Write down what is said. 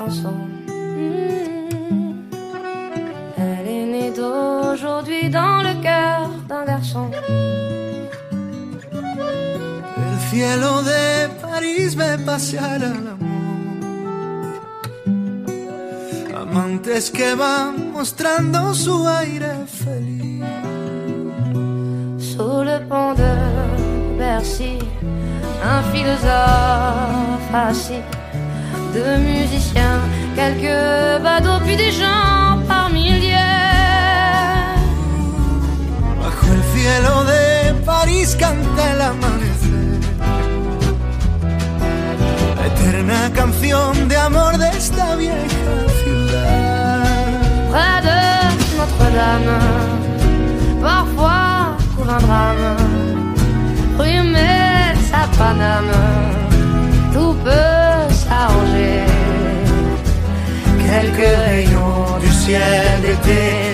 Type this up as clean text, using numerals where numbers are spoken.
chanson. Elle est née d'aujourd'hui dans le cœur d'un garçon. El cielo de París ve pasear al amor, amantes que van mostrando su aire feliz. Sous le pont de Bercy, un philosophe assis, deux musiciens, quelques badauds, puis des gens par milliers. Bajo el cielo de París canta el amanecer, la eterna canción de amor de esta vieja ciudad. Près de Notre-Dame, parfois couvre un drame, rue Metz à Paname, tout peut s'arranger. Quelques rayons du ciel d'été